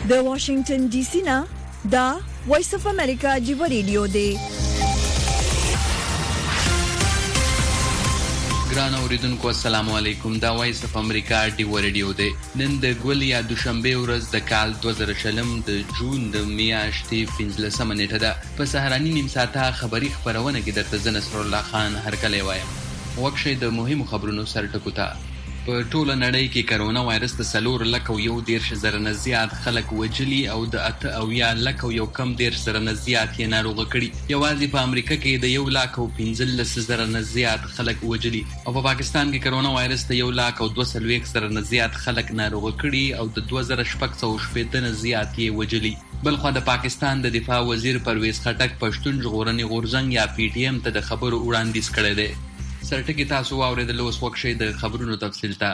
د واشنگټن ډي سي نه دا وایس اف امریکا جیو ریډیو دی. ګران اوریدونکو السلام علیکم. دا وایس اف امریکا ډیو ریډیو دی. نن د ګول یا دوشنبه ورځ د کال 2020 د جون د میاشتې 15 نیټه ده. په سهارنی نیم ساعته خبری خبرونه کې درته زه نصر الله خان هرکلی وایم. وکشه د مهمو خبرونو سرټکو ته. په ټوله نړۍ کې کرونا وایرس د 4,110,000 نه زیات خلک وجلی او د 8,110,000 نه زیات یې ناروغ کړي. یوازې په امریکا کې د 1,15,000 نه زیات خلک وجلی او په پاکستان کې کرونا وایرس د 1,20,000 نه زیات خلک ناروغ کړي او د 2,618 نه زیات یې وجلی. بلخو د پاکستان د دفاع وزیر پرویز خټک پښتون ژغورنې غورځنګ یا پی ټی ایم ته د خبرو وړاندیز کړی دی. سرټکی تاسو واورېدل. اوس وخت د خبرونو تفصیل ته.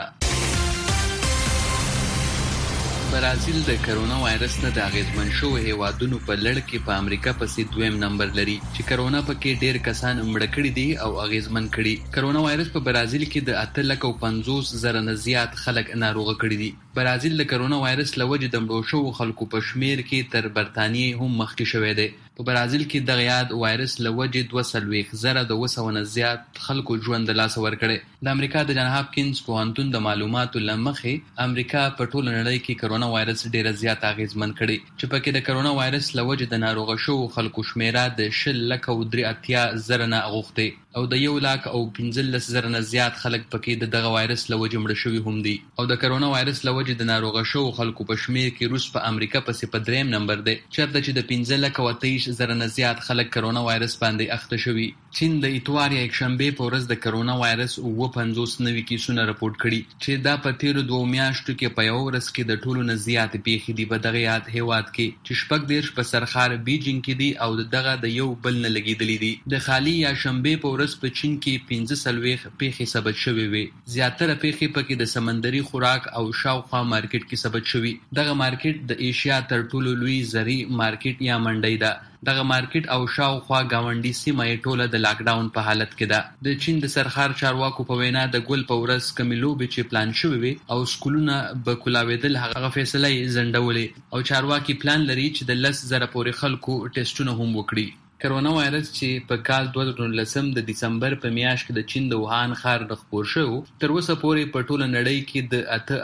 برازیل د کرونا وایرس نه د اغیزمن شوو هیوادونو په لړ کې په امریکا پسې دویم نمبر لري چې کرونا پکې ډېر کسان مړه کړي دي او اغیزمن کړي. کرونا وایرس په برازیل کې د 8,50,000 نه زیات خلک ناروغ کړي دي. برازیل د کرونا وایرس له وجې د مړو شوو خلکو په شمیر کې تر برتانیې هم مخکې شوی دی. په برازیل کې د یاد وایرس له وجې 2,200 نه زیات خلکو ژوند د لاسه ورکړي. د امریکا د جان هاپکینز پوهنتون د معلوماتو له مخې امریکا په ټوله نړۍ کې کرونا وایرس ډېر زیات اغیزمن کړي چې پکې د کرونا وایرس له وجې د ناروغ شوو خلکو شمیره د 10,83,000 نه اوښتې او د 1,15,000 نه زیات خلک پکې دغه وایرس له وجې مړه شوي هم دي. او د کرونا وایرس له وجې د ناروغ شوو خلکو په شمیر کې روس په امریکا پسې په دریم نمبر دی چېرته چې د 15,23,000 نه زیات خلک کرونا وایرس باندې اخته شوي. چین د اتوار یا یکشنبه په ورځ د کرونا وایرس 50 نوي کیسونه راپورټ کړي چې دا په تیرو 2 میاشتو کې په یو ورځ کې د ټولو نه زیات پیښې دي په دغه هیواد کې چې 14 په سرخار بیجینګ کې دي او دغه د یو بل نه لګیدلې دي. د خالی یا شنبه په ورځ په چین کې 15 پیښې ثبت شوې وي. زیاتره پیښې پکې د سمندري خوراک او شاوخوا مارکیټ کې ثبت شوي. دغه مارکیټ د ایشیا تر ټولو لوی زری مارکیټ یا منډۍ ده. دغه مارکیټ او شاوخوا گاونډي سیمه یې ټوله د لاک ډاون په حالت کې ده. د چین د سرخار چارواکو په وینا د ګل په ورځ کمې لوبې چې پلان شوې وي او سکولونه به کولاوېدل هغه فیصله یې ځنډولې او چارواکي پلان لري چې د 10,000 پورې خلکو ټیسټونه هم وکړي. کرونا وایرس چې په کال 2019 د دسمبر په میاشت کې د چین د ووهان ښار نه خپور شو تر اوسه پورې په ټوله نړۍ کې د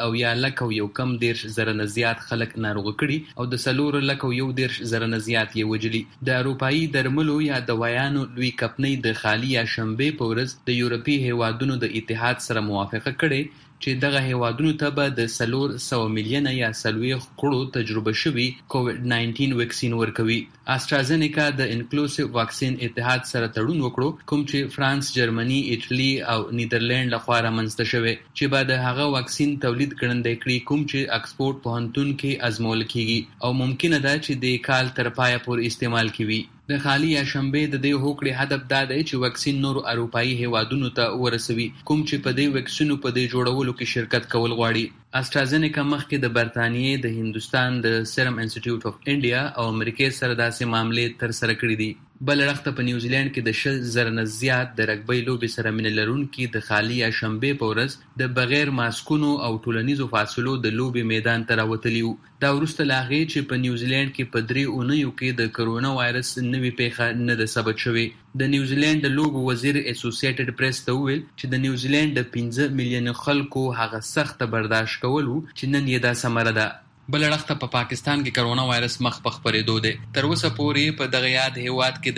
8,110,000 نه زیات خلک ناروغ کړي او د 4,110,000 نه زیات یې وجلي. د اروپایي درملو یا دوايانو لوی کمپنۍ د خالی یا شنبه په ورځ د یورپي هیوادونو د اتحاد سره موافقه کړې چې دغه هیوادونو ته به د 400 میلیونه یا 40 کړو تجربه شوي کووډ-19 ویکسین ورکوي. استرازینیکا د انکلوسیو واکسین اتحاد سره تړون وکړو کوم چې فرانس، جرمني، ایټالي او نیدرلند لخوا رامنځته شوی چې به د هغه واکسین تولید ګړندی کړي کوم چې اکسفورډ پوهنتون کې ازمول کیږي او ممکنه ده چې د کال تر پایه پورې استعمال کیږي. د خالی یا شنبه د دې هوکړې هدف دا دی چې واکسین نورو اروپایي هیوادونو ته ورسوي کوم چې په دې واکسینو په دې جوړولو کې شرکت کول غواړي. استرازینیکا مخکې د برتانیې، د هندوستان د سیرم انسټیټیوټ اف انډیا او امریکا سره داسې معاملې تر سره کړې دي. بل اړخ ته په نیوزیلند کې د 10,000 نه زیات د رګبۍ لوبې سره مینه لرونکي د خالی یا شنبه په ورځ د بغیر ماسکونو او ټولنیزو فاصلو د لوبې میدان ته راوتلي وو. دا وروسته له هغې چې په نیوزیلند کې په 3 اونیو کې د کرونا وایرس نوې پیښه نه ده ثبت شوې. د نیوزیلند د لوبو وزیر اسوسییټډ پریس ته وویل چې د نیوزیلند د 15 میلیونه خلکو هغه سخت برداشت کول وو چې نن یې دا ثمره ده. بل اړخ ته په پاکستان کې کرونا وایرس مخ په خپرېدو دی. تر اوسه پورې په دغه یاد هیواد کې د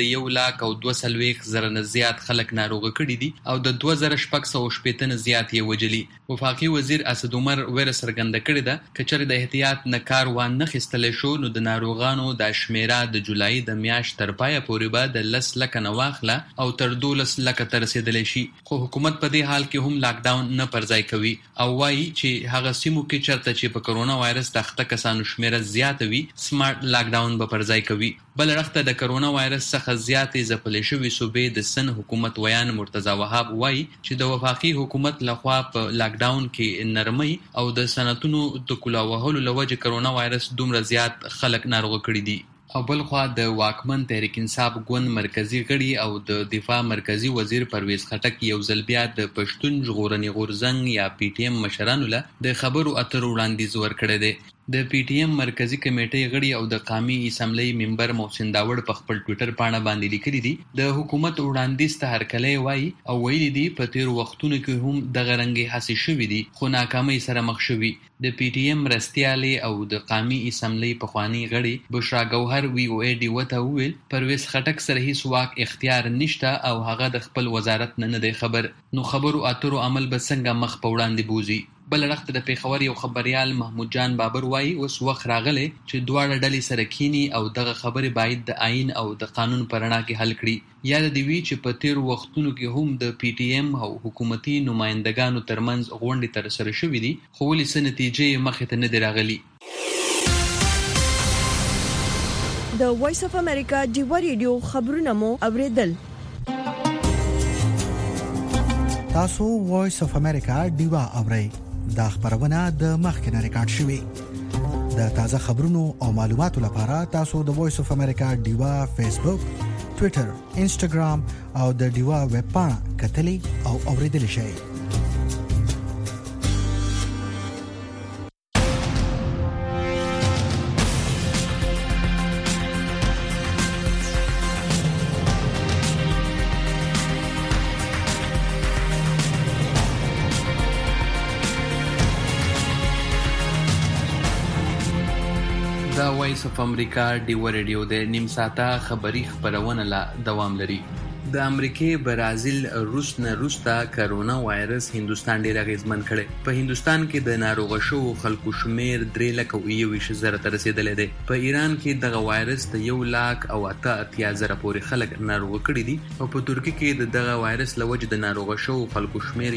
1,02,000 نه زیات خلک ناروغ کړي دي او د 2,618 نه زیات یې وجلي. وفاقي وزیر اسد عمر ویره څرګنده کړې ده که چېرې د احتیاط نه کار وانخیستلی شو نو د ناروغانو دا شمیره د جولای د میاشت تر پایه پورې به د 10 لکه نه واخله او تر 12 لکه ته رسېدلی شي. خو حکومت په دې حال کې هم لاک ډاون نه پرځای کوي او وایي چې هغه سیمو کې چېرته چې په کرونا وایرس د اخته کسانو شمیره زیاته وي سمارټ لاک ډاون به پرځای کوي. بل اړخ ته د کرونا وایرس څخه زیاتې ځپلې شوې صوبې د سن حکومت ویان مرتضی وهاب وایي چې د وفاقي حکومت لخوا په لاک ډاون کې نرمۍ او د صنعتونو د کولا وهلو له وجې کرونا وایرس دومره زیات خلک ناروغ کړي دي. او بل خوا د واکمن تحریک انصاف ګوند مرکزی غړي او د دفاع مرکزی وزیر پرویز خټک یو ځل بیا د پښتون ژغورنې غورځنګ یا پی ټی ایم مشرانو له د خبرو اترو وړاندیز ورکړی دی. د پی ټی ایم مرکزی کمیټې غړي او د قومي اسمبلی ممبر محسن داوړ په خپل ټوئیټر باندې لیکلي دي د حکومت وړاندیز ته هرکلی وایي او ویلي دي په تیر وختونو کې هم دغه رنګي هڅې شوې دي خو ناکامۍ سره مخ شوي. د پی ټی ایم مرستیالې او د قومي اسمبلی پخوانی غړي بشرا گوهر وی او ای ډي وته ویل پرویز خټک سره هیڅ واک اختیار نشته او هغه د خپل وزارت نه دی خبر. نو خبرو اترو عمل به څنګه مخ په وړاندې بوزي. بل وخت د پیښور یو خبريال محمود جان بابر وایي اوس وخت راغلی چې دواړه ډلې سره کینی او دغه خبرې باید د آئین او د قانون په رڼا کې حل کړي. یاد دی وی چې په تیر وختونو کې هم د پی ټی ایم او حکومتي نمائندګانو ترمنځ غونډې تر سره شوې دي خو ولې څه نتیجې مخې ته نه دی راغلي. د وایس اف امریکا ډیوا ریډیو خبرونه مو اوریدل. تاسو وایس اف امریکا ډیوا اورئ. دا خبرونه د مخکنه ریکارډ شوې. د تازه خبرونو او معلوماتو لپاره تاسو د وایس اف امریکا ډیوا فیسبوک، ټوئیټر، انسټاګرام او د ډیوا ویب پاڼه کتلی او اوریدل شئ. دا وایس اف امریکا ډیوا ریډیو د نیم ساعته خبری خبرونه لا دوام لري. د امریکای، برازیل، روس نه روستا کرونا وایرس هندستان ډیر اغیزمن کړي. په هندستان کې د ناروغ شو خلکو شمیر 3,21,000 ته رسیدلې ده. په ایران کې دغه وایرس ته 1,88,000 پورې خلک ناروغ کړي دي او په ترکیه کې دغه وایرس لوجه د ناروغ شو خلکو شمیر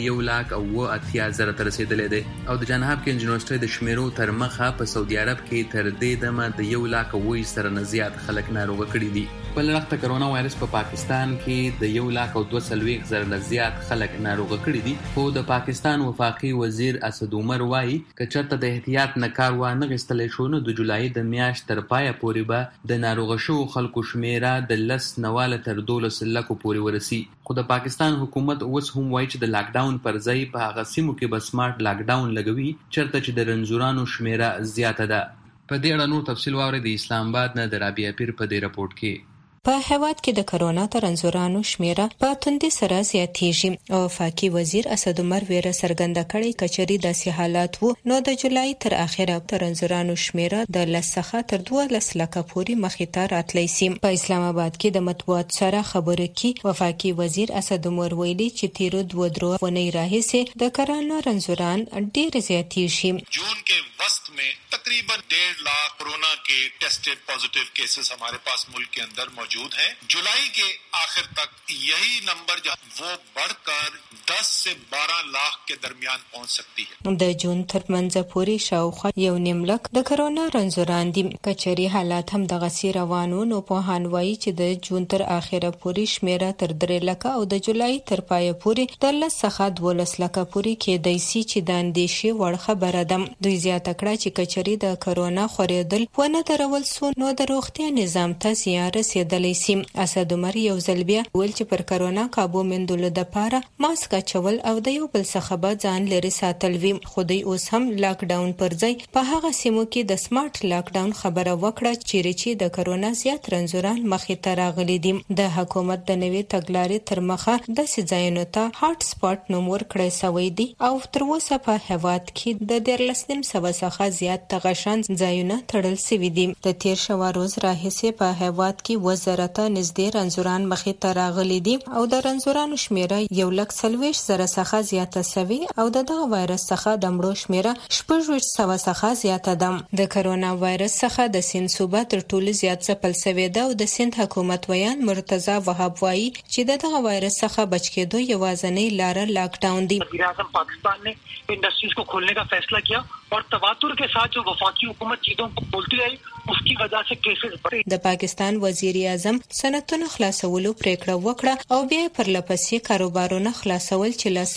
1,88,000 ته رسیدلې ده او د جان هاپکینز یونیورسيټي د شمیرو تر مخه په سعودي عرب کې تر دې دمه د 1,20,000 سره نه زیات خلک ناروغ کړي دي. بل وخت کرونا وایرس په پاکستان کې د 1,02,000 نه زیات خلک ناروغ کړي دي خو د پاکستان وفاقي وزیر اسد عمر وایي چې چرته د احتیاط نه کار وانه غستل شو نو د جولای د میاشت تر پایه پورې به د ناروغ شو خلکو شمیره د 10,000 تر 12,000 پورې ورسي. خو د پاکستان حکومت اوس هم وایي چې د لاک ډاون پر ځای په هغه سیمو کې به سمارټ لاک ډاون لګوي چرته چې د رنځورانو شمیره زیاته ده. په دې اړه نور تفصیل واورئ د اسلام آباد نه د رابعه پیر په دې رپورت کې. په هیواد کې د کرونا ترنځورانو شمیره په توندۍ سره زیاتېږي او وفاقي وزیر اسد عمر ویره څرګنده کړې کچري داسې حالات وو نو د جولای تر اخره ترنځورانو شمیره د 10 څخه تر 12 لکه پورې مخې ته راتلی سي. په اسلام آباد کې د مطبوعات سره خبرو کې وفاقي وزیر اسد عمر ویلي چې تیر 2 ونې راهیسې د کرونا رنځوران ډېر زیاتېږي. جون के वस्त में तकरीबन 1.5 लाख कोरोना के टेस्टेड पॉजिटिव केसेस हमारे पास मुल्क के अंदर मौजूद हैं. जुलाई के आखिर तक यही नंबर वो बढ़कर 10 से 12 लाख के दरमियान पहुंच सकती है. د جون تر منځ پورې شاوخوا 1.5 لک د کرونا رنځوران دي. کچري حالات هم د غسی روانو نو په هانوي چې د جون تر اخره پورې شمیره تر 3 لک او د جولای تر پای پورې د 10 څخه 12 لک پورې کېدای سي چې د اندېشې وړ خبره ده. دوی زیاته کړه چې کچري د کرونا خورېدل ونه درول سو نو د روغتیا نظام ته زیان رسیدلی سي. اسد عمر یو ځل بیا ول چې پر کرونا کابو مندل د پاره ماسک چول او د یو بل څخه به ځان لري ساتل وي. خو دوی اوس هم لاک ډاون پر ځای په هغه سیمو کې د سمارټ لاک ډاون خبره وکړه چې د کرونا زیات رنځوران مخې ته راغلي دي. د حکومت د نوې تګلارې تر مخه د سځایونو ته هات سپاټ نوم ورکړی شوی دی او تر اوسه په هیواد کې د 13,000 څخه زیات تغشن ځایونه تړل شوي دي. د تیر شوه روز راهیسې په هیواد کې وزارت نږدې رنځوران مخې ته راغلي دي او د رنځورانو شمیره 1,40,000 څخه زیاته شوی او دغه وایرس څخه د مړو شمیره 6,000 څخه زیاته ده. د کرونا وایرس څخه د سند صوبه تر ټولو زیات ځپل شوی ده او د سند حکومت ویان مرتضی وهاب وایي چې دغه وایرس څخه بچ کېدو یوازینۍ لار لاک ډاون دی. वज़ीर-ए-आज़म पाकिस्तान ने इंडस्ट्रीज को खोलने का फैसला किया और तवातुर के साथ जो वफाकी हुकूमत चीजों को बोलती रही उसकी वजह से केसेस बढ़े. د پاکستان وزیر اعظم صنعتونو خلاصولو پریکړه وکړه او بیا پر لپسې کاروبارونه خلاصول چې له سببه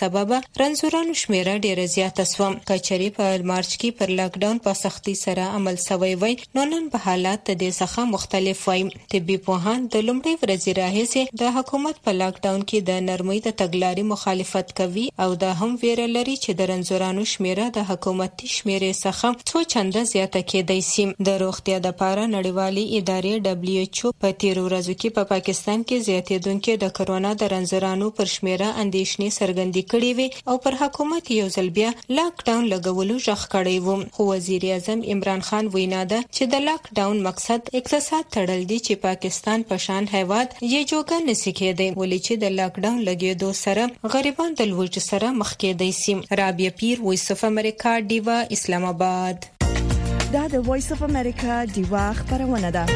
رنځورانو شمیره ډیره زیاته شوه. کچري په مارچ کې پر لاک ډاون په سختي سره عمل شوی وای نو نن په حالات د څخه مختلف وای. طبي پوهان د لومړي ورځې راهیسې د حکومت په لاک ډاون کې د نرمۍ د تګلارې مخالفت کوي او د هم ویره لري چې د رنځورانو شمیره د حکومتي شمیرې څخه څو چنده زیاته کېدای شي. د روغتیا د لپاره نړیوالې ادارې WHO په تیر ورځو کې په پاکستان کې زیاتېدونکو د کرونا د رنځورانو پر شمیره اندېښنې څرګندې کړې وي او پر حکومت یو ځل بیا لاک ډاون لګولو ژغ کړی و. خو وزیر اعظم عمران خان وینا ده چې د لاک ډاون مقصد اقتصاد تړل دي چې پاکستان په شان هیواد یې جوګه نشي کېدی ولې چې د لاک ډاون لګېدو سره غریبان د لوږې سره مخ کېدای شي. رابعه پیر، وایس اف امریکا، ډیوا، اسلام آباد. دا د وایس اف امریکا ډیوا خبرونه ده.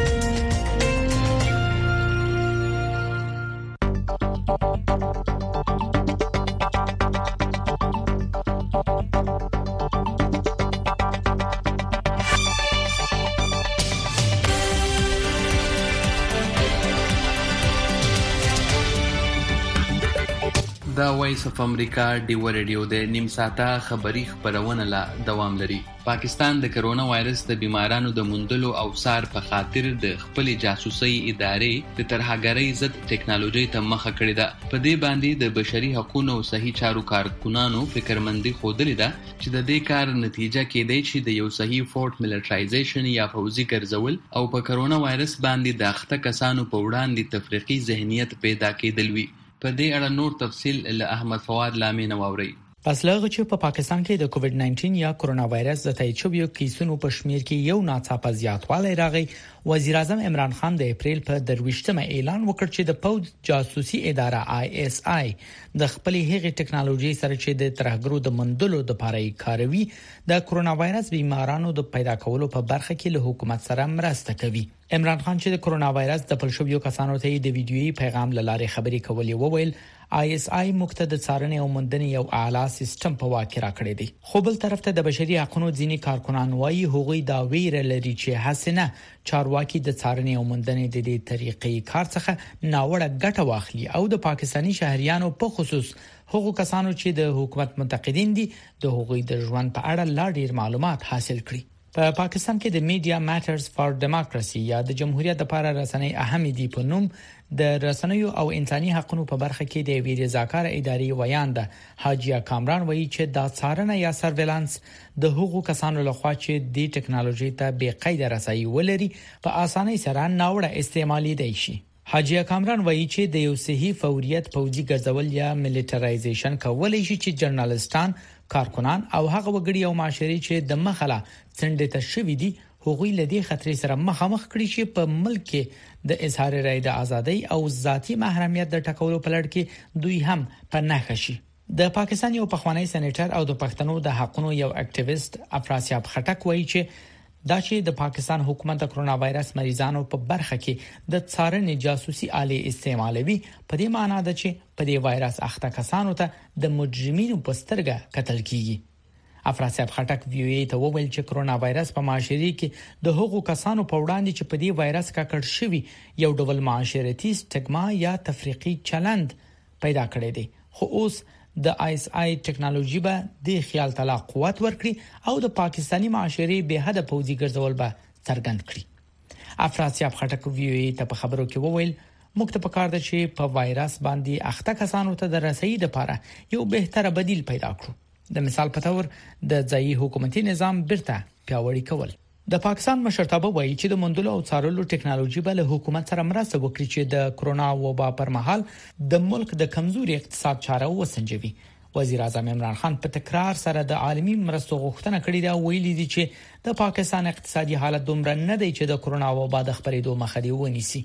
دا وایس اف امریکا ډیو ریډیو د نیم ساعته خبری خبرونه لا دوام لري. پاکستان د کرونا وایرس د بیمارانو د موندلو او سار په خاطر د خپل جاسوسي ادارې د ترهګرۍ ضد ټکنالوژي ته مخه کړې ده. په دې باندې د بشري حقوقو او صحي چارو کارکونانو فکرمندي خوده ده چې د دې کار نتیجه کېدای شي د یو صحي فورت ملټرایزیشن یا فوزي ګرځول او په کرونا وایرس باندې د اخته کسانو په وړاندې تفریقي ذهنیت پیدا کېدل وي. په دې اړه نور تفصیل له احمد فواد لامین واوري. پس لغه چې په پاکستان کې د کووډ 19 یا کرونا وایرس د تایید شویو کیسونو په شمیر کې یو ناڅاپه زیاتوالی راغی، وزیر اعظم عمران خان د اپریل په 23مه اعلان وکړ چې د پوز جاسوسي اداره ISI د خپل هغې ټکنالوژي سره چې د ترهګرو د مندلو د لپاره کاروي د کرونا وایرس بیمارانو د پیدا کولو په برخه کې له حکومت سره مرسته کوي. عمران خان چې د کرونا وایرس د پلشویو کسانو ته د ویډیويي پیغام لاره خبري کولې وویل ISI مقتد څارنې او موندنې یو اعلی سیستم په واقع راکړی دی. خو بل طرف ته د بشري حقوقو ځینی کارکونان وایي هغوی دا ویره لري چې حسنه چارواکي د څارنې او موندنې د دې طریقې کار څخه ناوړه ګټه واخلي او د پاکستانی شهريانو په خصوص هغو کسانو چې د حکومت منتقدین دي د هغوی د ژوند په اړه لا ډیر معلومات حاصل کړي. په پاکستان کې د میډیا ماترز فار ډیموکراسي یا د جمهوریت لپاره رسنۍ اهم دي په نوم د رسنیو او انساني حقوقو په برخه کې د ویری ذکر ادارې ویانده حاجیا کامران وایي چې دا څارنه یا سرویلانس د هغو کسانو لخوا چې د ټکنالوژي ته بې قید رسایي ولري په اسانۍ سره ناوړه استعمالي دی شي. حاجیا کامران وایي چې د یو صحیح فوریت پوځي ګرځول یا ملټرایزیشن کولای شي چې جرنالستان، کارکونان او هغه وګړي او معاشري چې د مخاله څنډه ته شوي دي هغوی له دې خطرې سره مخامخ کړي چې په ملک کې د اظهار رائے د ازادۍ او ذاتی محرمیت د ټکولو په لړ کې دوی هم په نښه شي. د پاکستان یو پخوانی سېنیټر او د پښتنو د حقوقو یو اکټیویست افراسیاب خټک وایي چې دا چې د پاکستان حکومت د کرونا وایرس مریضانو په برخه کې د څارنې جاسوسي آلې استعمالوي په دې معنی ده چې په دې وایرس اخته کسانو ته د مجرمینو په سترګه قتل کیږي. افراسیاب خټک ویوي ته وویل چې کرونا وایرس په معاشري کې د هغو کسانو په وړاندې چې په دې وایرس ککړ شوی یو ډول معاشرتي سټګما یا تفریقي چلند پیدا کړی دی. خو اوس د ISI ټکنالوژي به د خیال تعالی قوت ورکړي او د پاکستانی معاشري به حد پوځي ګرځول به څرګند کړي. افراسیاب خټک ویوي ته په خبرو کې وویل موږ ته پکار ده چې په وایرس باندې اخته کسانو ته د رسۍ لپاره یو بهتره بدیل پیدا کړو. د مثال په تور د ځایي حکومتي نظام برته پیاوړی کول. د پاکستان مشرتابه وایي چې د موندلو او څارلو ټکنالوژي به له حکومت سره مرسته وکړي چې د کرونا وبا پر مهال د ملک د کمزوري اقتصاد چاره وسنجوي. وزیر اعظم عمران خان په تکرار سره د عالمي مرستو غوښتنه کړې ده، ویلي دي چې د پاکستان اقتصادي حالت دومره نه دی چې د کرونا وبا د خپرېدو مخه دی ونیسي.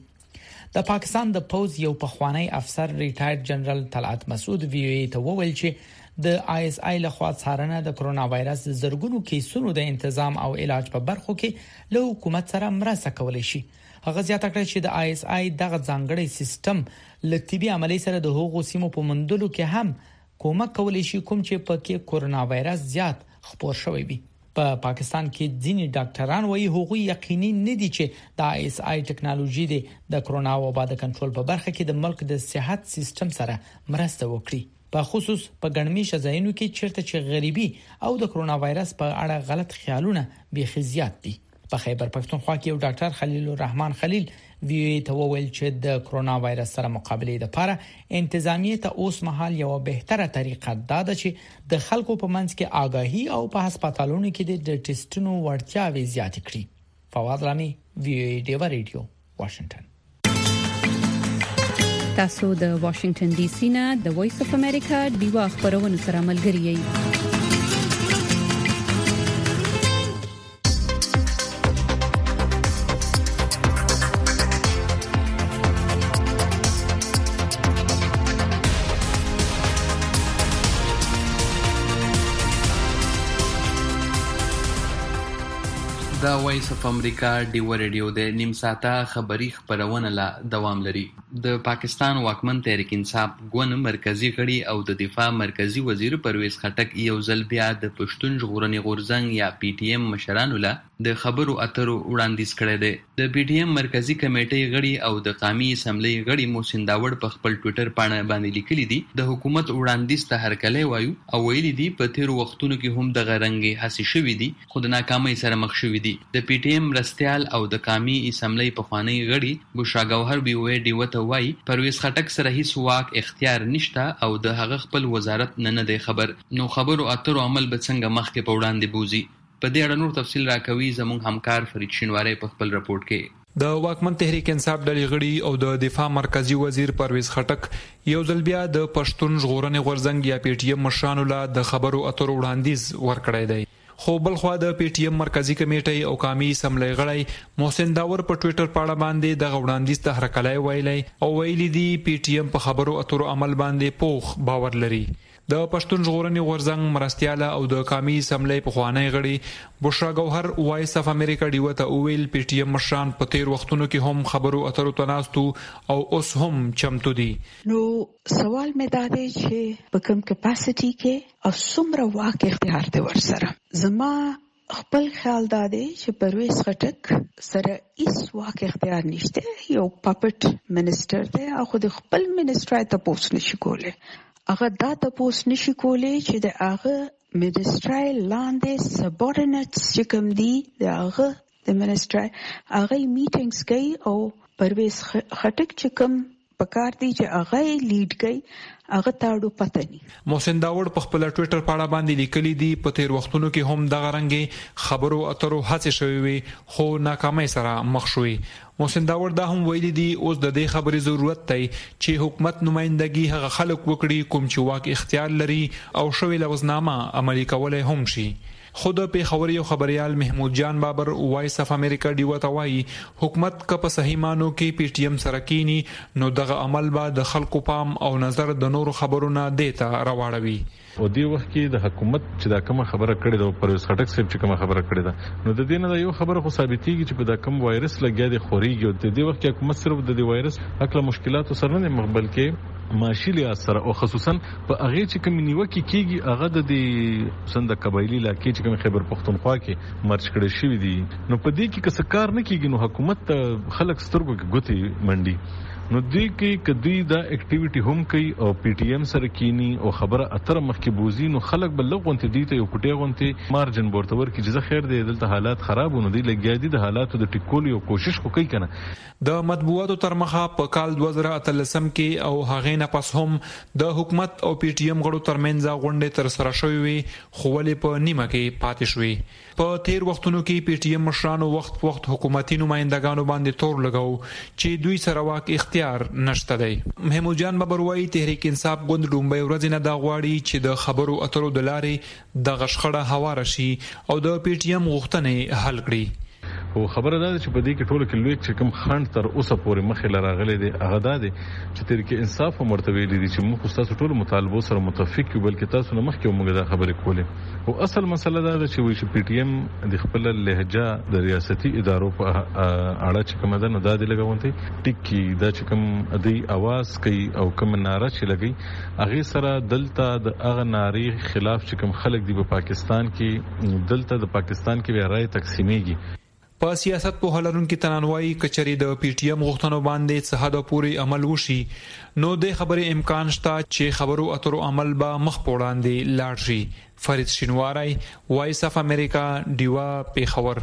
د پاکستان د پوز یو پخوانی افسر ریټایرډ جنرال طلعت مسعود ویوي ته وویل چې د ISI لخوا څارنه د کرونا وایرس زرګونو کیسونو د تنظیم او علاج په برخو کې له حکومت سره مرسته کولای شي. هغه زیاته کړه چې د ISI دغه ځانګړی سیستم له طبي عملیې سره د هغو سیمو په موندلو کې هم کومک کولای شي کوم چې پکې کرونا وایرس زیات خپور شوی وي. په پاکستان کې ځینې ډاکټران وایي هغوی یقیني نه دي چې د ISI ټکنالوژي د کرونا وبا د کنټرول په برخه کې د ملک د صحت سیستم سره مرسته وکړي. په خصوص په ګڼمېشه ځایونو کې چیرته چې غریبي او د کرونا وایرس په اړه غلط خیالونه بيخي زیات دي. په خیبر پښتونخوا کې یو ډاکټر خلیل الرحمن خلیل وی ته وویل چې د کرونا وایرس سره مقابله لپاره انتظامیه ته اوس مهال یو بهتره طریقه ده چې د خلکو په منځ کې آگاهی او په هسپتالونو کې د ټیسټونو وړتیاوې زیات کړي. فواد رامي وی ډیوا ریډیو واشنگټن. تاسو د واشنگټن ډي سي نه د وایس اف امریکا ډیوا خبرونه سره ملګری یئ. دا وایس اف امریکا ډیو ریډیو د نیم ساعته خبری خبرونه لا دوام لري. د پاکستان واکمن تحریک انصاف ګوند مرکزی غړي او د دفاع مرکزی وزیر پرویز خټک یو ځل بیا د پښتون ژغورنې غورځنګ یا پی ټی ایم مشرانو له د خبرو اترو وړاندیز کړی دی. د پی ټی ایم مرکزی کمیټې غړي او د قومي اسمبلی غړي محسن داوړ په خپل ټوئیټر باندې لیکلي دي د حکومت وړاندیز ته هرکلی وایو او ویلي دي په تیر وختونو کې هم د غرنګي هڅې شوې دي خو د ناکامۍ سره مخ شوې دي. د پی ټی ایم رستيال او د قومي اسمبلی په خوانی غړي بشرا ګوهر بي وې ډیو ته وایي پرویز خټک سره هیڅ واک اختیار نشته او د هغه خپل وزارت نه دی خبر. نو خبرو اترو عمل به څنګه مخکې په وړاندې بوزي. په دې اړه نور تفصیل راکوي زموږ همکار فرید شینواری په خپل رپورت کې. د واکمن تحریک انصاف ډلې غړي او د دفاع مرکزی وزیر پرویز خټک یو ځل بیا د پښتون ژغورنې غورځنګ یا پی ټی ایم مشرانو له د خبرو اترو وړاندیز ورکړی دی. خو بلخوا د پی ټی ایم مرکزی کمیټې او قومي اسمبلی غړي محسن داور په ټوئیټر پاڼه باندې د وړاندیز ته هرکلی ویلی او ویلي دي پی ټی ایم په خبرو اترو عمل باندې پوخ باور لري. د پښتون ژغورنې غورځنګ مرستياله او د قومي اسمبلی په خوانی غړي بشرا ګوهر وایس اف امریکا ډیو ته ویل پی ټی ایم مشران په تیر وختونو کې هم خبرو اترو تناستو او اوس هم چمتو دي. نو سوال مې دا دی چې په کوم کیپاسټي کې او څومره واک اختیار دی ورسره. زما خپل خیال دا دی چې پرویز خټک سره هیڅ واک اختیار نشته. یو پاپټ منسٹر دی او خو د خپل منسټرای ته پوس نشي کوله. هغه دا ته پوس نشي کوله چې د هغه منسټرای لاندې سبورډینټس چې کوم دي د هغه د منسټرای هغه میټینګز کوي او پرویز خټک چې کوم پکار دی چې هغه لیډ کوي هغه تاړو پته ني. محسن داوړ په خپل ټوئیټر پاڼه باندې لیکلي دي په تیر وختونو کې هم دغه رنګي خبرو اترو هڅې شوې وي خو ناکامۍ سره مخ شوې. محسن داوړ دا هم ویلي دي اوس د دې خبرې ضرورت دی چې حکومت نمائندګي هغه خلک وکړي کوم چې واک اختیار لري او شوی لوزنامه عملي کولای هم شي. خود په خبري او خبريال محمود جان بابر وایس اف امریکا ډیو ته وایي حکومت کا په صحیح مانو کې پی ټی ایم سره کینی نو دغه عمل به د خلکو پام او نظر د نورو خبرونه دیتا راوړوي. او دی وخت کې د حکومت چې دا کومه خبره کړې ده پرویز خټک صاحب چې کومه خبره کړې ده نو د دې نه یو خبره خو ثابتېږي چې په دا کوم وایرس لګیا دی خوريږي او د دې وخت کې حکومت صرف د دې وایرس اکل مشکلات سره نه مخبل کې معاشي لحاظ سره او خصوصا په هغه چې کوم نیوکه کیږي هغه د دې سند قبایلی علاقې چې کوم خیبر پختونخوا کې مرچ کړي شوی دي نو په دې کې کس کار نه کیږي نو حکومت خلک سترګو کې ګوتې منډي نو دې کې کدی دا اکټیویټي هم کوي او پی ټی ایم سره کینی او خبره اتر مخکې بوزي نو خلک بل غونته دي ته یو کوټه غونته مارجن ورتور کې چې خیر دی دلته حالات خرابونه دي لګیا دي د حالاتو د ټیکول یو کوشش کوي کنه. د مطبوعاتو تر مخه په کال 2013 کې او هغه نه پس هم د حکومت او پی ټی ایم غړو ترمنځ غونډه تر سره شوې وي خو ولې په نیمه کې پاتې شوې. په تیر وختونو کې پی ټی ایم مشرانو وخت حکومتي نمائندګانو باندې تور لګاو چې دوی سره واک اختیار نشته دی. محمود جان بابر وايي تحریک انصاف ګوند لومبي ورځ نه دا غواړي چې د خبرو اترو د لارې د غشخړه هوار شي او د پی ټی ایم غوښتنې حل کړي. او خبره ده چې په دې کې ټول کې لوی چې کوم خند تر اوسه پورې مخې لراغلي دي هغه ده چې تحریک انصاف مرتبه لري چې موږ تاسو ټول مطالبه سره متفق یو بلکې تاسو نه مخکې موږ دا خبرې کولې او اصل مسله ده چې وایي چې پی ټی ایم د خپل لهجه د ریاستي ادارو په اړه چې کوم ده نو دا د لګونتي ټیکی دا چې کوم دی आवाज کوي او کوم ناره چې لګي هغه سره دلته د هغه ناری خلاف چې کوم خلک دی په پاکستان کې دلته د پاکستان کې به رائے تقسیمېږي. په سیاست په هلرونکو تنانوي کچري د پی ټی ایم غوښتنو باندې څه حد پورې عمل وشي نو د خبرې امکان شته چې خبرو اترو عمل به مخ په وړاندې لاړ شي. فرید شینواری، وایس اف امریکا، ډیوا، پیښور.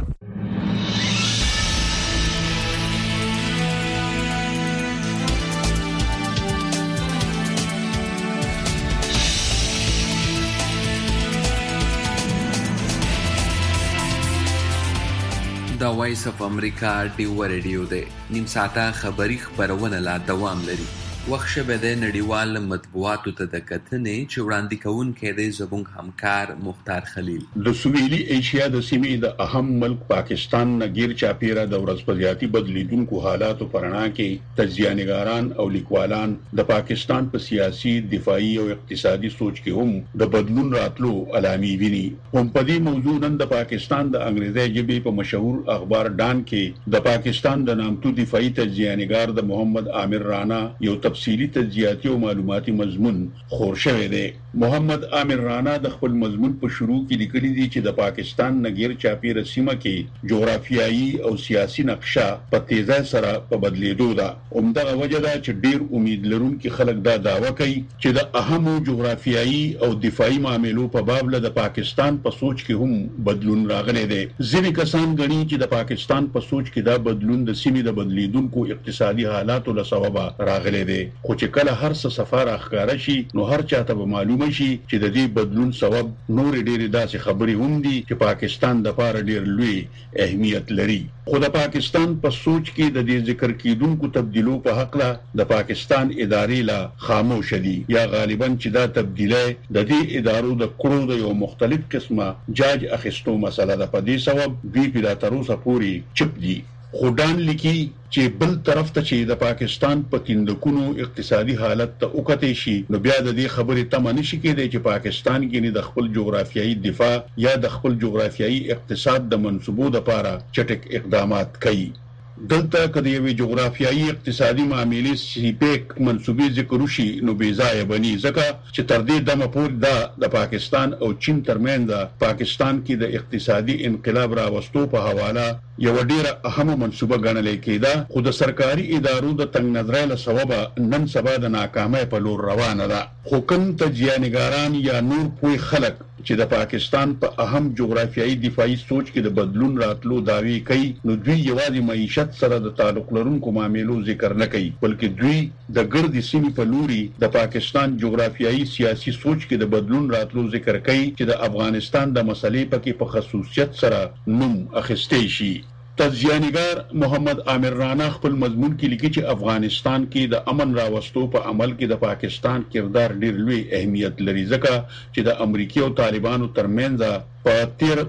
دا وایس اف امریکا ډیوا ریډیو دی. نیم ساعته خبری خبرونه لا دوام لري. وخت شبه د نړیوال مطبوعاتو ته د کتنې چې وړاندې کوونکی دی زموږ همکار مختار خلیل. د سویلي ایشیا د سیمې د اهم ملک پاکستان نه غیر چاپیره د ورځپاڼې بدلیدونکو حالاتو پرنا کې تجزیه‌نګاران او لیکوالان د پاکستان په سیاسي، دفاعي او اقتصادي سوچ کې هم د بدلون راتلو علامې ویني. هم په دې موضوع نن د پاکستان د انګریزي ژبې په مشهور اخبار ډان کې د پاکستان د نامتو دفاعي تجزیه‌نګار د محمد عامر رانا یو تفصیلی تجزیاتی او معلوماتي مضمون خور شوی دی. محمد عامر رانا د خپل مضمون په شروع کې لیکلي دي چې د پاکستان نګیر چاپیره سیمه کې جغرافیایي او سیاسي نقشه په تیزه سره په بدلیدو ده. همدغه وجه ده چې ډیر امید لرونکي خلک دا دعوه کوي چې د اهمو جغرافیایي او دفاعي معاملو په باب له د پاکستان په سوچ کې هم بدلون راغلی دی. ځینې کسان غني چې د پاکستان په سوچ کې دا بدلون د سیمې د بدلیدونکو اقتصادي حالاتو له سببه راغلی دی. خو چې کله هر څه سفر اخکاره شي نو هر چاته به معلومه شي چې د دې بدلون سبب نور ډېرې داسې خبرې هم دي چې پاکستان د لپاره ډېر لوی اهمیت لري. خو د پاکستان په سوچ کې د دې ذکر کیدونکو تبدیلو په حق له د پاکستان ادارې لا خاموش دي یا غالبا چې دا تبدیلی د دې ادارو د کړو د یو مختلف قسمه جاج اخیستو مسله ده. په دې سبب دوی په تر اوسه پورې چپ دي. خودان لیکي چې بل طرف ته چې د پاکستان په تیندکونو اقتصادي حالت ته وکټې شي نو بیا د دې خبرې تمه نشي کېدای چې پاکستان کې د خپل جغرافیایي دفاع یا د خپل جغرافیایي اقتصاد د منصوبو لپاره چټک اقدامات کوي. دلته کله یو جغرافیایي اقتصادي معاملې سیپیک منصوبې ذکر وشي نو بې ځایه بني ځکه چې تر دې دمه پورې د پاکستان او چین ترمنځ پاکستان کې د اقتصادي انقلاب راوستو په حواله یو ډیره اهمه منصوبه ګڼل کېده. خو د سرکاري ادارو د تنګ نظرۍ له سببه نن سبا د ناکامۍ په لور روانه ده. خو کوم تجزیه‌نګاران یا نور پوه خلک چې د پاکستان په اهم جغرافیایي دفاعي سوچ کې د بدلون راتلو دعوی کوي نو دوی یوازې معیشت سره د تعلق لرونکو معاملو ذکر نه کوي بلکې دوی د ګرد سیمې په لوري د پاکستان جغرافیایي سیاسي سوچ کې د بدلون راتلو ذکر کوي چې د افغانستان د مسلې پکې په خصوصیت سره نوم اخیستی شي. تجزیه‌نګار محمد عامر رانا خپل مضمون کې لیکي چې افغانستان کې د امن راوستو په عمل کې د پاکستان کردار ډیر لوی اهمیت لري ځکه چې د امریکای او طالبانو ترمنځ په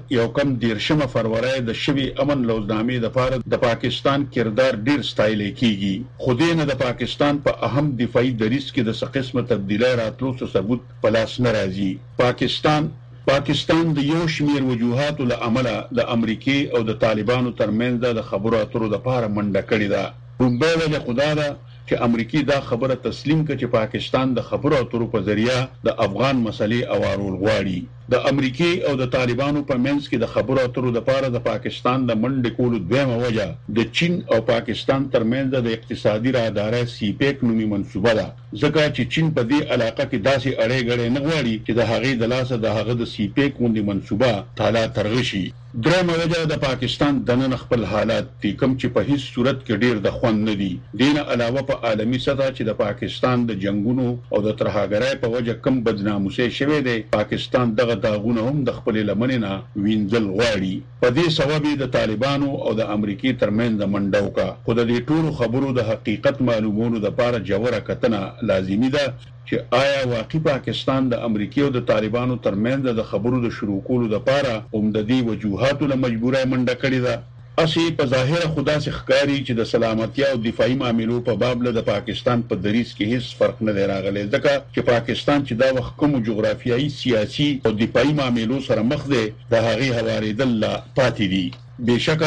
13 فروری د شوی امن لوزنامې لپاره د پاکستان کردار ډیر ستایل کیږي. خو دې نه د پاکستان په اهم دفاعي دریځ کې د څه قسمه تبدیلی راتلو څه ثبوت پلاس نه راځي. پاکستان د یو شمیر وجوهاتو له امله د امریکای او د طالبانو ترمنځ د خبرو اترو لپاره منډه کړې ده. لومړی وجه خو دا ده چې امریکای دا خبره تسلیم کړي چې پاکستان د خبرو اترو په ذریعہ د افغان مسلې اوارول غواړي. د امریکای او د طالبانو په منځ کې د خبرو اترو لپاره د پاکستان د منډې کولو دویمه وجه د چین او پاکستان ترمنځ د اقتصادي راهدارۍ سیپیک نومي منصوبه ده ځکه چې چین په دې علاقه کې داسې اړې غړې نه غواړي چې د هغې د لاسه د هغه د سیپیک غوندې منصوبه تالا ترغشي. درېمه وجه د پاکستان دننه خپل حالات دي کوم چې په هیڅ صورت کې ډیر د خوند نه دي. دین علاوه په عالمي سطح چې د پاکستان د جنگونو او د ترهګرۍ په وجه کم بدناموسي شوی دی پاکستان دغه داغونه هم د خپل لمنې نه وینځل غواړي. په دې سبب د طالبانو او د امریکای ترمنځ منډه وکړه. خو د دې ټولو خبرو د حقیقت معلومولو لپاره جوړه کتنه لازمي ده چې آیا واقعي پاکستان د امریکای او د طالبانو ترمنځ د خبرو د شروع کولو لپاره هم د دې وجوهاتو له مجبورای منډه کړې ده. اسی په ظاهره خدا سے ښکاری چې د سلامتیا او دفاعي معاملو په باب له د پاکستان په دریځ کې هیڅ فرق نه دی راغلی ځکه چې پاکستان چې دا وخت کوم جغرافیایي سیاسي او دفاعي معاملو سره مخ دی د هغې هواریدل لا پاتې دي. بېشکه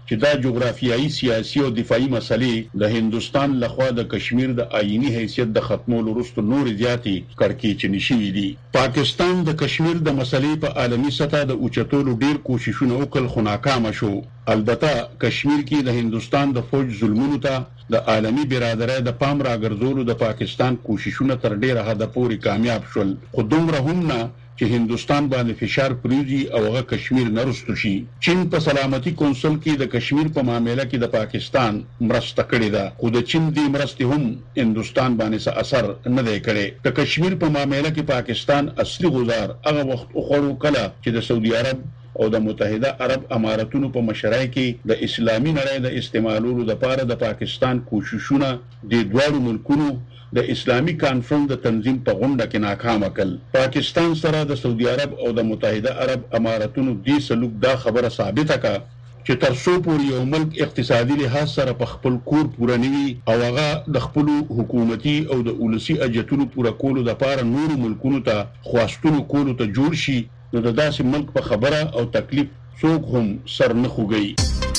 چې دا جغرافیایي سیاسي او دفاعي مسلې د هندستان لخوا د کشمیر د آئینی حیثیت د ختمولو وروسته نور زیاتې کړکېچنې شوې دي. پاکستان د کشمیر د مسلې په عالمي سطح د اوچتولو ډیر کوششونه وکړل خو ناکام شو. البته کشمیر کې د هندستان د فوج ظلمونو ته د عالمي برادرۍ د پام راګرځولو د پاکستان کوششونه تر ډیره حده پورې کامیاب شول، خو دومره هم نه چې هندستان باندې فشار پریږدي او هغه کشمیر نه رسټو شي. چین په سلامتي کونسل کې د کشمیر په معاملې کې د پاکستان مرسته کړې ده، خو د چین دې مرستې هم هندستان باندې څه اثر نه دی کړی. د کشمیر په معاملې کې پاکستان اصلي غزار هغه وخت وخوړو کله چې د سعودي عرب او د متحده عرب اماراتونو په مشرۍ کې د اسلامي نړۍ د استعمالولو لپاره د پاکستان کوششونه د دوه ملکونو د اسلامي کانفرنس د تنظیم په غونډه کې ناکام کړل. پاکستان سره د سعودي عرب او د متحده عرب اماراتونو د سلوک دا خبره ثابته کړه چې تر څو پورې یو ملک اقتصادي لحاظ سره په خپل کور پوره نوي او هغه د خپل حکومتي او د اولسي اجتونو پوره کولو لپاره نور ملکونو ته خواستونو کولو ته جوړ شي، نو د داسې ملک په خبره او تکلیف څوک هم سر نه خوږي.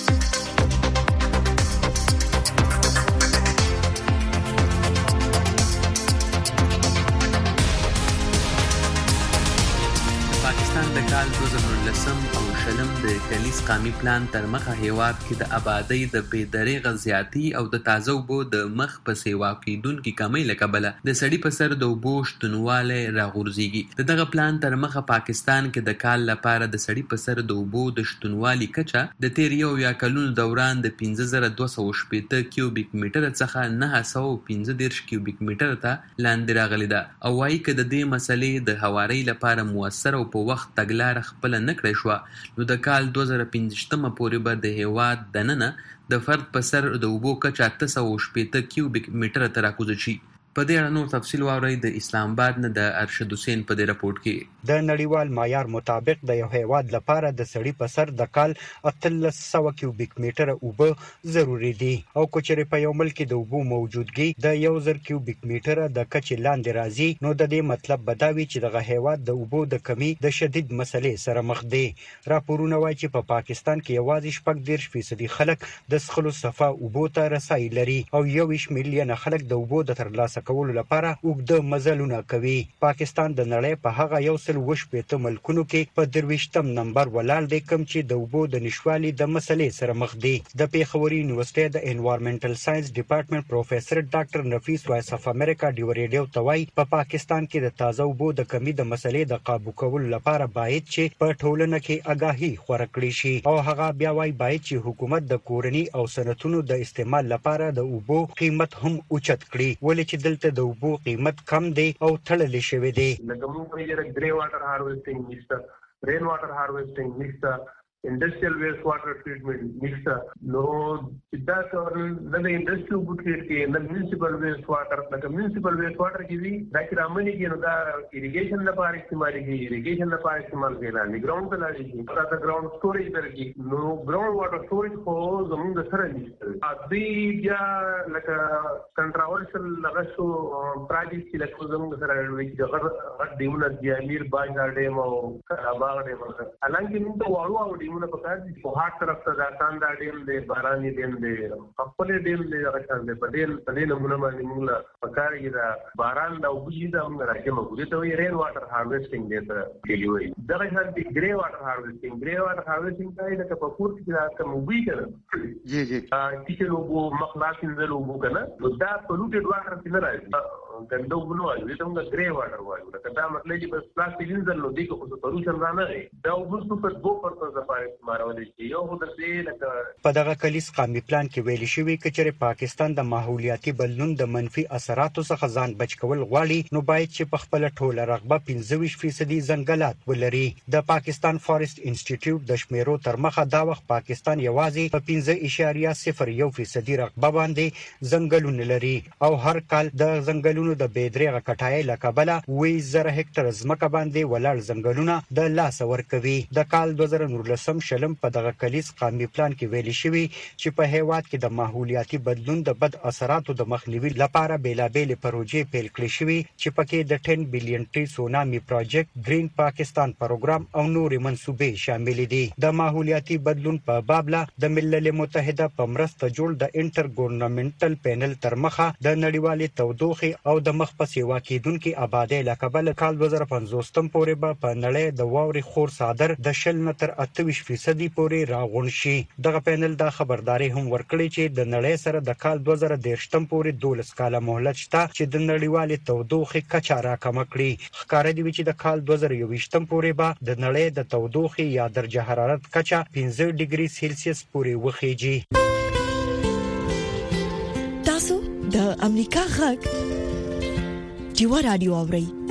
پاکستان د کال 2019 او شلم د کلیس قومي پلان تر مخه هیواد کې د آبادی د بېدریغه زیاتی او د تازه اوبو د مخ په سیوا کېدونکې کمۍ له کبله د سړي په سر د اوبو شتونوالی راغورځېږي. د دغه پلان تر مخه پاکستان کې د کال لپاره د سړي په سر د اوبو د شتونوالي کچه د تیر یا کلونو دوران د 5280 کیوبیک میټر څخه 915 کیوبیک میټر ته لاندې راغلې ده، او وايي که د دې مسلې د هوارۍ لپاره موثر او په وخت تګلاره خپله نه کړی شوه، نو د کال 2015 پورې به د هیواد دننه د فرد په سر د اوبو کچه 880 کیوبیک میټر ته راکوزه شي. په دې اړه نور تفصیل واورئ د اسلام آباد نه د ارشد حسین په دې راپورټ کې. د نړیوال معیار مطابق د یو هیواد لپاره د سړي په سر د کال 1300 کیوبیک میټر اوبه ضروری دي، او کچره په یو ملک د اوبو موجودګي د 1000 کیوبیک میټر د کچې لاندې راځي، نو د دې مطلب بداوي چې دغه هیواد د اوبو د کمی د شدید مسلې سره مخ دي. راپورونه وايي چې په پاکستان کې یوازې 14% خلک د څښلو صفا اوبو ته رسایي لري، او 21 میلیونه خلک د اوبو د ترلاسه کولو لپاره اوږده مزلونه کوي. پاکستان د نړۍ په هغه 180 ملکونو کې په 23م نمبر ولاړ دی کوم چې د اوبو د نشوالي د مسلې سره مخ دي. د پیښور یونیورسيټي د انوایرنمنټل ساينس ډپارټمنټ پروفیسور ډاکټر نفیس وایس اف امریکا ډیو ریډیو توای په پاکستان کې د تازه اوبو د کمی د مسلې د قابو کولو لپاره باید چې په ټولنه کې آگاهي خور کړی شي، او هغه بیا وايي باید چې حکومت د کورنۍ او صنعتونو د استعمال لپاره د اوبو قیمت هم اوچت کړي، ولې چې دلته د اوبو قیمت کم دی او تړلې شوی دی. لکه موږ یې ګری واټر هارویسټینګ نشته، رین واټر هارویسټینګ نشته، انډستریال ویسټ واټر ټریټمنټ نشته، نو دا څور د انډستری اوبو ټریټ کې د میونسپل ویسټ واټر لکه میونسپل ویسټ واټر کې وی دا چې رامنې کې نو دا اریګیشن لپاره استعمال کیږي، اریګیشن لپاره استعمال کیږي، نه ګراوند ته لاړې دا د ګراوند سټوریج درکې، نو ګراوند واټر سټوریج خو زموږ سره نشته. ادي بیا لکه کنټراورشل لغه شو پروجیکټ چې لکه زموږ سره ویږي غټ دیونه دی امیر باغ ډیم او کاباغ ډیم، حالانکه موږ ته واړو ډیمونه په کار دي، په هاټ طرف ته د کاندا ډیم دی، باراني ډیم دی، خپل ډیم دی، هغه څنګه دی په دې نمونه باندې موږ په کار کې دا باران دا وګړي دا موږ راځي موږ ته وی رین واټر هارویسټینګ دی ته کېږي وي. دا څنګه دی ګری واټر هارویسټینګ، ګری واټر هارویسټینګ ته د کپور کې دا کوم وی کنه جی چې لوګو مخلاص نه لوګو کنه دا پلوټډ واټر څنګه راځي ګندو بنو وایي ته موږ ګری واټر وایو، دا مطلب چې بس پلاستیک انځل نو دی کو څه پلوشن را نه دی، دا وګورئ په 2% لپاره استعمالول شي. یو د دې لکه په دغه کلیس قومي پلان کې ویل شوی چې پاکستان د ماحولیاتي بدلون د منفي اثراتو څخه ځان بچ کول غواړي، نو باید چې په خپل ټوله رغبه 25% ځنګلات ولري. د پاکستان فارست انسټیټیوټ د شمیرو تر مخه دا وخت پاکستان یوازې په 5.01% رغبه باندې ځنګلونه لري، او هر کال د ځنګلونو ځنګلونو د بېدریغه کټای لکبله 1000 هکټر ځمکه باندې ولاړ ځنګلونه د لاس ورکوي. د کال 2019 شلم په دغه کلیز قومي پلان کې ویل شوی چې په هیواد کې د ماحولیاتي بدلون د بد اثراتو د مخنیوي لپاره بیلابېل پروژې پیل کړې شوې چې پکې د 10 بلین ټری سونامي پروجیکټ، گرین پاکستان پروګرام او نورې منصوبې شامل دي. د ماحولیاتي بدلون په بابله د ملل متحده په مرسته جوړ د انټر ګورنمنټل پینل تر مخه د نړیوالې تودوخې او د مخ په سیوا کېدونکو آبادی لکبل کال 2050 پورې به په نړۍ د واوري خور صادر د 20 تر 28% پورې راغون شي. دغه پینل دا خبرداري هم ورکړي چې د نړۍ سره د کال 2030 پورې 12 کاله مهلت شته چې د نړیوالې تودوخې کچه راکمه کړي. ښکاره دی چې د کال 2020 پورې به د نړۍ د تودوخې یا درجه حرارت کچه 15 ډیګري سیلسیس پورې وخیږي. تاسو د امریکا غږ ډیوا رادیو اورئ.